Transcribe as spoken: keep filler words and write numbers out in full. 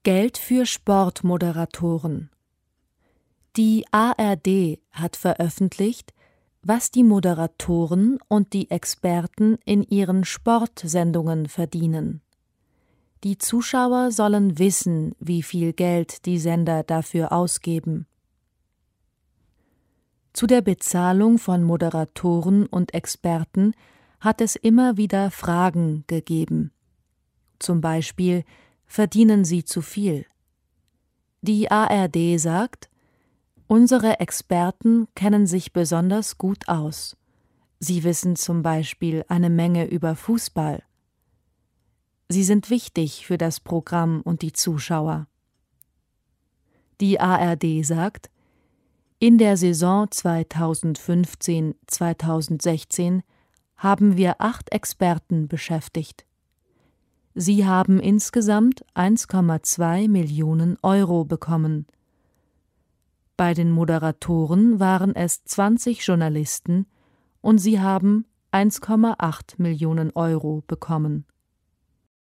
Geld für Sportmoderatoren. Die A R D hat veröffentlicht, was die Moderatoren und die Experten in ihren Sportsendungen verdienen. Die Zuschauer sollen wissen, wie viel Geld die Sender dafür ausgeben. Zu der Bezahlung von Moderatoren und Experten hat es immer wieder Fragen gegeben. Zum Beispiel: Verdienen sie zu viel? Die A R D sagt: Unsere Experten kennen sich besonders gut aus. Sie wissen zum Beispiel eine Menge über Fußball. Sie sind wichtig für das Programm und die Zuschauer. Die A R D sagt: In der Saison zweitausendfünfzehn zweitausendsechzehn haben wir acht Experten beschäftigt. Sie haben insgesamt eins Komma zwei Millionen Euro bekommen. Bei den Moderatoren waren es zwanzig Journalisten und sie haben eins Komma acht Millionen Euro bekommen.